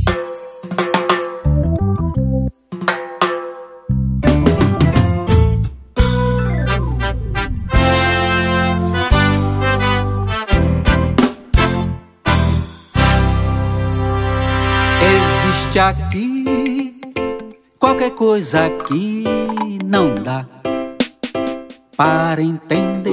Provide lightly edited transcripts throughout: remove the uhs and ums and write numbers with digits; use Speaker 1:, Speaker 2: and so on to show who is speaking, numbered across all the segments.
Speaker 1: Existe aqui qualquer coisa que não dá para entender,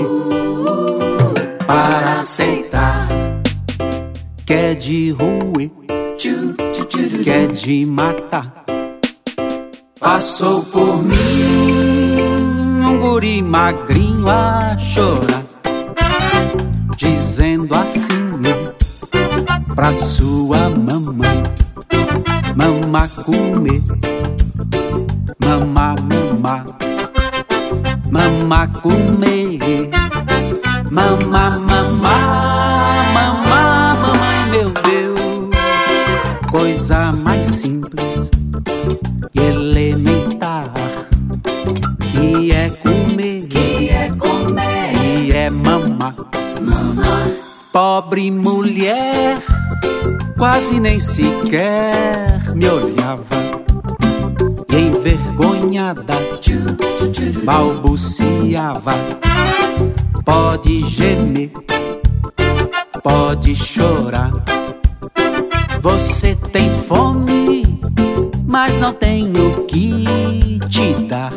Speaker 1: para aceitar, que é de roer, que é de matar. Passou por mim um guri magrinho a chorar, dizendo assim pra sua mamãe: mamá comer, mamá mamá, mamá comer, mamá mamá, mamá mamãe. Meu Deus, coisa mais simples e elementar, que é comer, que é comer, que é mamar, mamar. Pobre mulher quase nem sequer me olhava, e envergonhada balbuciava: pode gemer, pode chorar, você tem fome, mas não tenho o que te dar.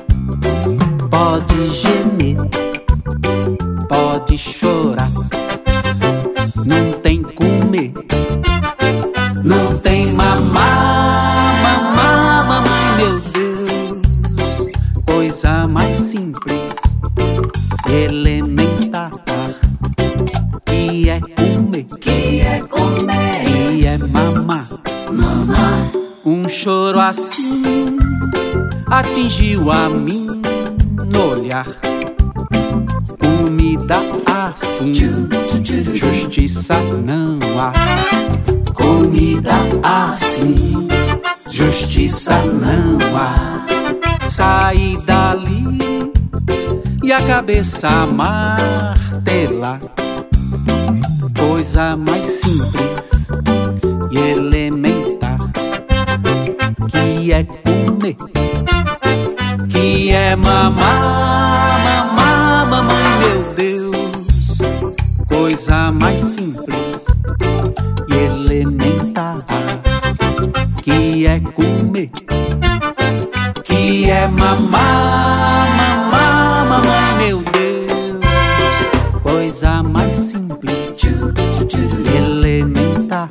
Speaker 1: Pode gemer, pode chorar, não tem comer, não tem mamar, mamar, mamãe. Meu Deus, coisa mais simples, elementar, que é comer, que é comer, que é mamar, mamar. Um choro assim atingiu a mim no olhar, comida assim, justiça não há. Comida assim, justiça não há. Saí dali e a cabeça a martelar, coisa mais simples e elementar, que é comer, que é mamar, mamar, mamãe. Meu Deus, coisa mais simples e elementar, que é comer, que é mamar, mamar, mamãe. Meu Deus, coisa mais simples e elementar,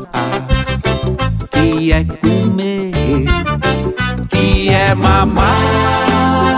Speaker 1: que é comer, que é mamar.